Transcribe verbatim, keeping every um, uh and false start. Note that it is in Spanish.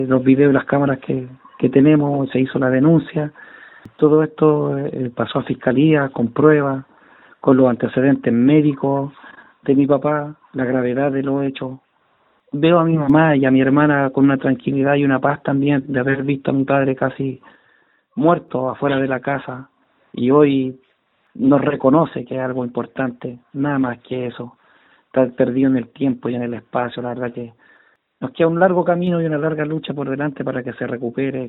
los videos y las cámaras que, que tenemos, se hizo la denuncia. Todo esto eh, pasó a fiscalía con pruebas, con los antecedentes médicos de mi papá, la gravedad de los hechos. Veo a mi mamá y a mi hermana con una tranquilidad y una paz también de haber visto a mi padre casi muerto afuera de la casa, y hoy nos reconoce, que es algo importante, nada más que eso. Estar perdido en el tiempo y en el espacio, la verdad que nos queda un largo camino y una larga lucha por delante para que se recupere